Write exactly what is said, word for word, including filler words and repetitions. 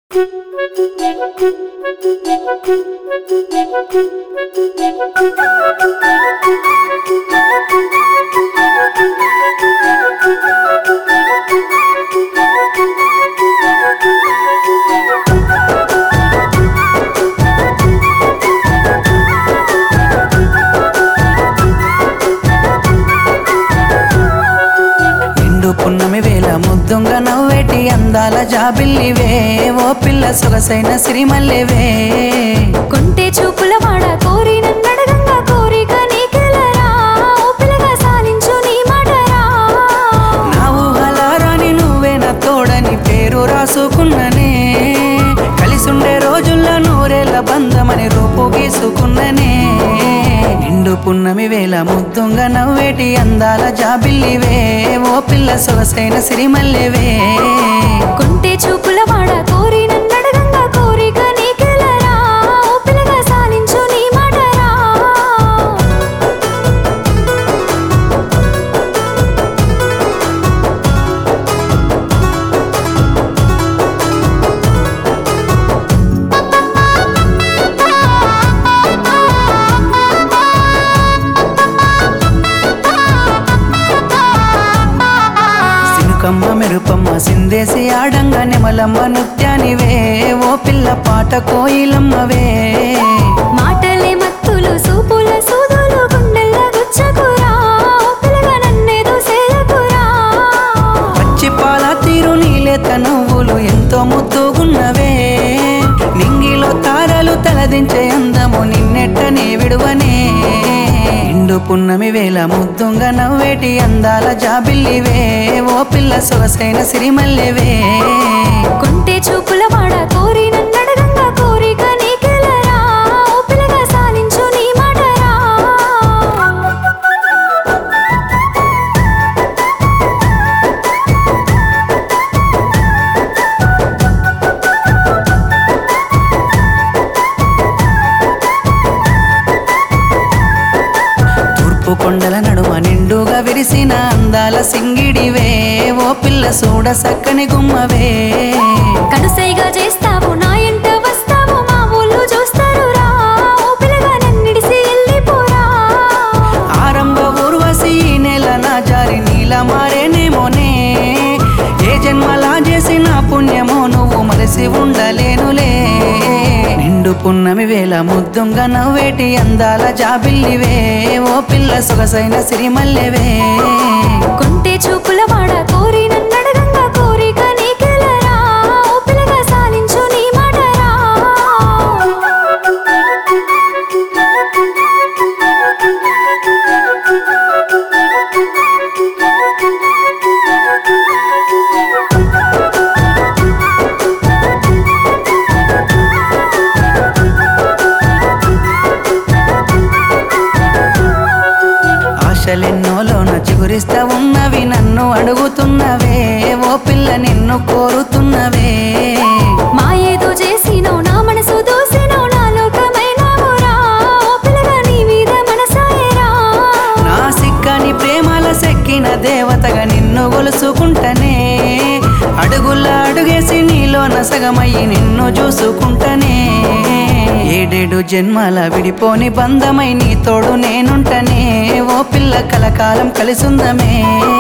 పున్నమి వేళ ముద్దుంగ నవ్వేటి అందాల జాబిల్లివే ఓ పిల్ల సొగసైన సిరిమల్లెవే కొంటే చూపుల వాడ కోరి నన్నడగంగా కోరిక నీకెలరా ఓ పిల్లగా సాలించు నీ మాటరా నా ఊహలారాని నువ్వే నా తోడని పేరు రాసుకున్ననే కలిసుండే రోజుల్లో నూరేళ్ల బంధమని రూపు గీసుకున్ననే నిండు పున్నమి వేళ ముద్దుంగ నవ్వేటి అందాల జాబిల్లివే ఓ పిల్ల సొగసైన సిరిమల్లెవే కొంటే చూపుల వాడ కోరి నన్నడగంగా కోరిక నీకెలరా ఓ పిల్లగా సాలించు నీ మాటరా కమ్మ మెరుపమ్మ సిందేసి ఆడంగా నెమలమ్మ నృత్యానివే ఓ పిల్ల పాట కోయిలమ్మవే మాటలే మత్తులు సూపుల సూదులు గుండెల్ల గుచ్చకురా ఓ పిల్లగా నన్నేదో సేలకురా పచ్చి పాల తీరు నీలేత నవ్వులు ఎంతో ముద్దుగున్నవే నింగిలో తారలు తలదించే అందము నిన్నెట్టనే విడువనే నిండు పున్నమి వేళ ముద్దుంగ నవ్వేటి అందాల జాబిల్లివే ఓ పిల్ల సొగసైన సిరిమల్లెవే కొంటే చూపుల వాడ కోరి నన్నడగంగా కోరిక నీకెలరా ఓ పిల్లగా సాలించు నీ మాటరా తూర్పు కొండల నడుమ నిండుగా విరిసిన అందాల సింగిడివే ఓ పిల్ల సూడ సక్కని గుమ్మవే కనుసైగా చేస్తావు నా ఎంట వస్తావు మా ఊళ్ళు చూస్తారు రా ఓ పిల్లగా నన్నిడిసి వెళ్ళిపోరా ఆరంభ ఊర్వశి ఈ నెల నా జారి నీల మారేనేమోనే ఏ జన్మలా చేసిన పుణ్యమో నువ్వు మరసి ఉండలేనులే నిండు పున్నమి వేళ ముద్దుంగ నవ్వేటి అందాల జాబిల్లివే ఓ పిల్ల సొగసైన సిరిమల్లెవే కొంటే చూపుల వాడ కోరి నన్నడగంగా కోరిక నీకెలరా ఓ పిల్లగా సాలించు నీ మాటరా ఆశలెన్నోలోన చిగురిస్తా ఉన్నవి నన్ను అడుగుతున్నవే ఓ పిల్ల నిన్ను కోరుతున్నవే మా ఏదో చేసినో నా మనసు దోసినో నా లోకమైనావురా ఓ పిల్లగా నీ మీద మనసాయరా నా సిక్కని ప్రేమల సెక్కిన దేవతగా నిన్ను గొలుసుకుంటనే అడుగుల అడుగేసి నీలో నసగమయ్యి నిన్ను చూసుకుంటనే ఏడేడు జన్మల విడిపోని బంధమై నీ తోడు నేనుంటనే ఓ పిల్ల కలకాలం కలిసుందమే